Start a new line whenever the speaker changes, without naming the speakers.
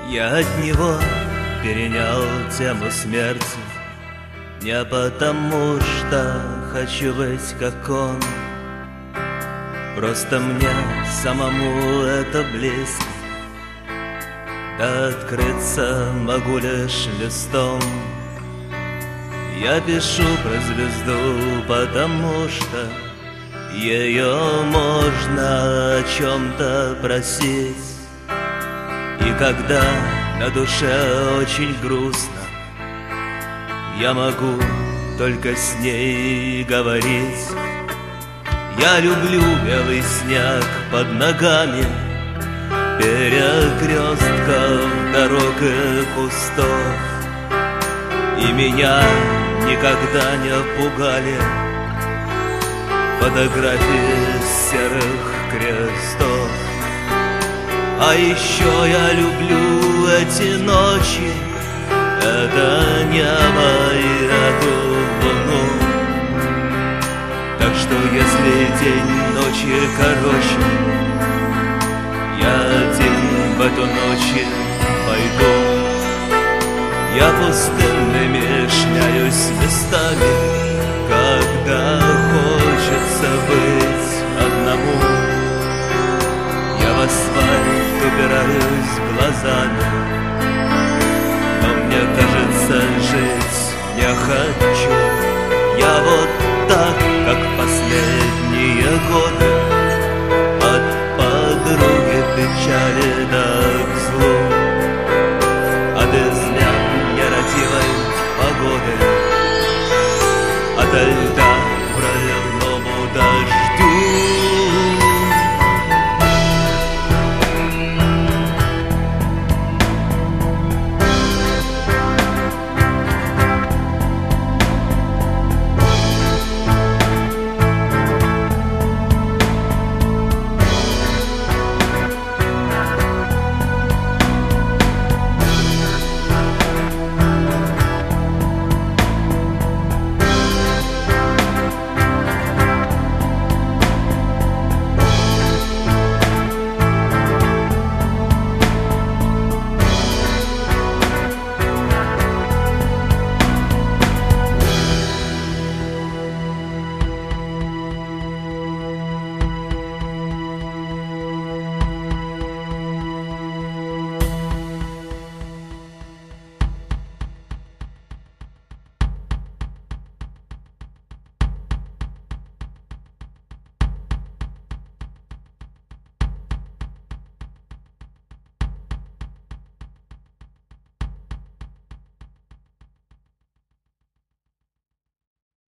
Я от него перенял тему смерти, не потому что хочу быть как он, просто мне самому это близко. Да открыться могу лишь листом. Я пишу про звезду, потому что ее можно о чем-то просить. И когда на душе очень грустно, я могу только с ней говорить. Я люблю белый снег под ногами, перекрестков, дорог и кустов. И меня никогда не пугали фотографии серых крестов. А еще я люблю эти ночи, это небо и эту луну. Так что если день ночи короче, я один в эту ночь пойду. Я пустынными шляюсь местами, когда хочется быть одному. Я в асфальт упираюсь глазами, но мне кажется, жить не хочу. Я вот так, как в последние годы, от подруги печали до к злу.